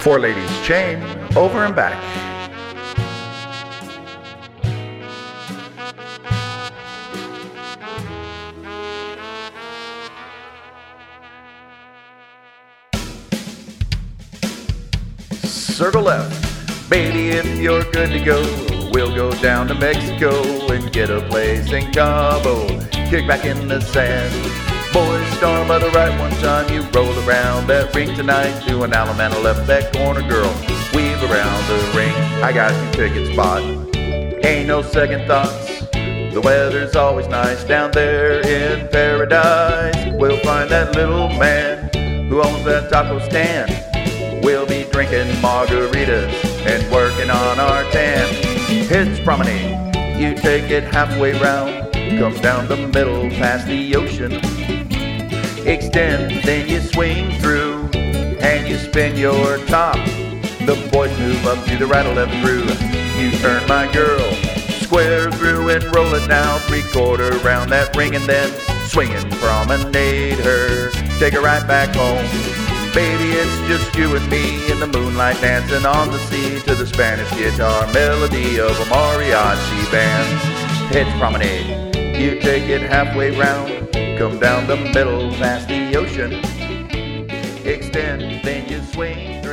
Four ladies chain, over and back. Circle left. Baby, if you're good to go, we'll go down to Mexico and get a place in Cabo. Kick back in the sand. Boys, storm by the right one time. You roll around that ring tonight. Do an Alamana left that corner, girl. Weave around the ring. I got you ticket spot. Ain't no second thoughts. The weather's always nice down there in paradise. We'll find that little man who owns that taco stand. We'll be drinking margaritas and working on our tan. Heads promenade, you take it halfway round. Come down the middle past the ocean. Extend, then you swing through and you spin your top. The boys move up to the right or left through. You turn, my girl, square through and roll it now. 3/4 round that ring and then swinging promenade her. Take her right back home. Baby, it's just you and me in the moonlight dancing on the sea to the Spanish guitar melody of a mariachi band. Heads promenade, you take it halfway round. Come down the middle past the ocean. Extend, then you swing.